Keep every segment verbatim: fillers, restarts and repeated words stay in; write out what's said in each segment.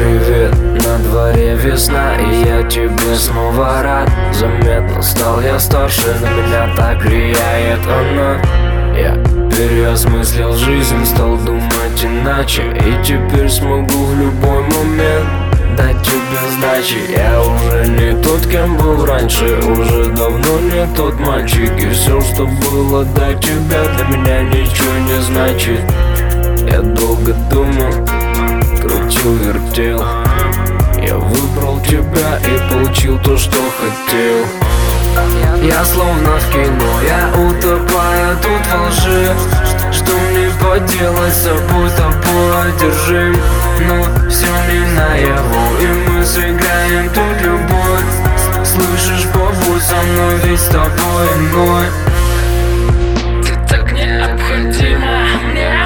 Привет, на дворе весна, и я тебе снова рад. Заметно стал я старше, на меня так влияет она. Я переосмыслил жизнь, стал думать иначе, и теперь смогу в любой момент дать тебе сдачи. Я уже не тот, кем был раньше, уже давно не тот мальчик. И все, что было до тебя, для меня ничего не значит. Я долго думал, крутил, вертел, я выбрал тебя и получил то, что хотел. Я словно в кино, я утопаю тут во лжи. Что мне поделать с собой, тобой одержим. Но все не наяву, и мы сыграем тут любовь. Слышишь, побудь со мной, ведь с тобой иной. Ты так необходима мне.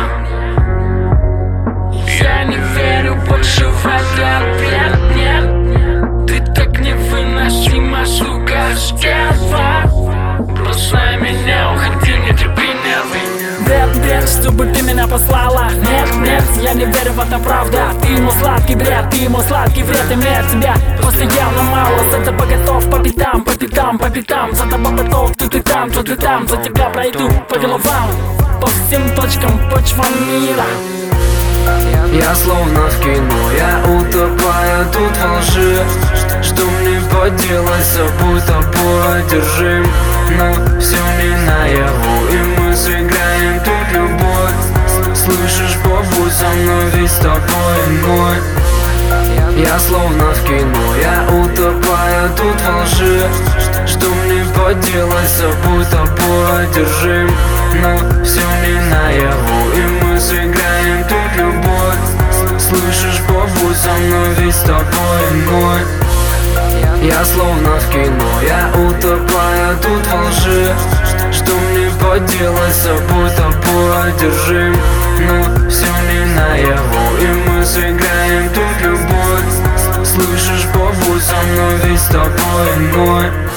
Я не верю больше в этот бред, нет. Ты так невыносима, сука, стерва. Бросай меня, уходи, не трепи нервы. Бред, бред, чтобы ты меня послала. Нет, нет, я не верю в это правда. Ты ему сладкий бред, ты ему сладкий вред. И мне от тебя постоянно мало. За тобой готов по пятам, по пятам, по пятам. За тобой готов, тут и там, тут и там. За тебя пройду по головам, по всем точкам, почвам мира. Я словно в кино, я утопаю тут во лжи. Что мне поделать с собой, тобой одержим. Но все не наяву, и мы сыграем тут любовь. Слышишь, побудь со мной, ведь с тобой иной. Я словно в кино, я утопаю тут во лжи. Что мне поделать с собой, тобой одержим. Но все не наяву, и мы сыграем тут любовь. Слышишь, побудь со мной, ведь с тобой иной. Я словно в кино, я утопаю тут во лжи. Что мне поделать с собой, тобой одержим. Но все не наяву, и мы сыграем тут любовь. Слышишь, побудь со мной, ведь с тобой иной.